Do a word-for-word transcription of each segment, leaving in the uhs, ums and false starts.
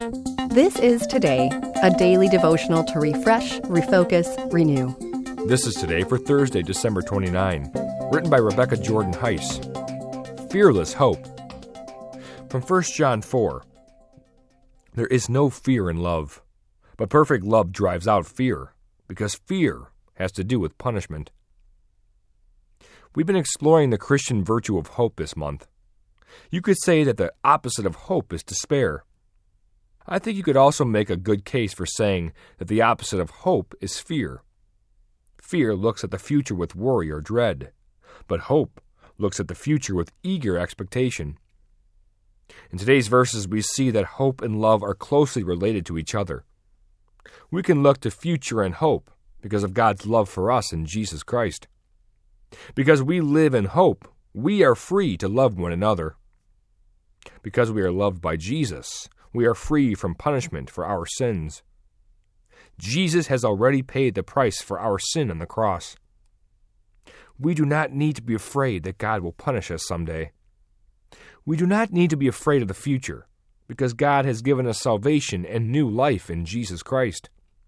This is Today, a daily devotional to refresh, refocus, renew. This is Today for Thursday, December twenty-ninth, written by Rebecca Jordan Heiss. Fearless Hope. From First John four. There is no fear in love, but perfect love drives out fear, because fear has to do with punishment. We've been exploring the Christian virtue of hope this month. You could say that the opposite of hope is despair. I think you could also make a good case for saying that the opposite of hope is fear. Fear looks at the future with worry or dread, but hope looks at the future with eager expectation. In today's verses, we see that hope and love are closely related to each other. We can look to future and hope because of God's love for us in Jesus Christ. Because we live in hope, we are free to love one another. Because we are loved by Jesus, we are free from punishment for our sins. Jesus has already paid the price for our sin on the cross. We do not need to be afraid that God will punish us someday. We do not need to be afraid of the future, because God has given us salvation and new life in Jesus Christ.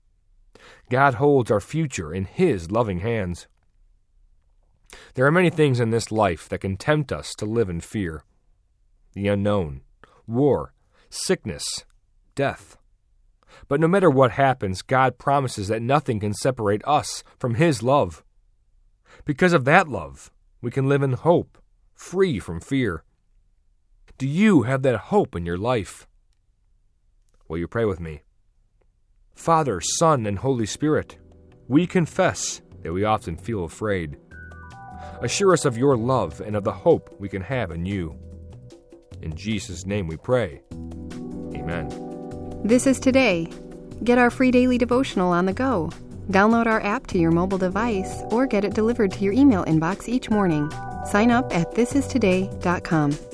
God holds our future in His loving hands. There are many things in this life that can tempt us to live in fear. The unknown, war, sickness, death. But no matter what happens, God promises that nothing can separate us from His love. Because of that love, we can live in hope, free from fear. Do you have that hope in your life? Will you pray with me? Father, Son, and Holy Spirit, we confess that we often feel afraid. Assure us of your love and of the hope we can have in you. In Jesus' name we pray. Amen. This is Today. Get our free daily devotional on the go. Download our app to your mobile device or get it delivered to your email inbox each morning. Sign up at this is today dot com.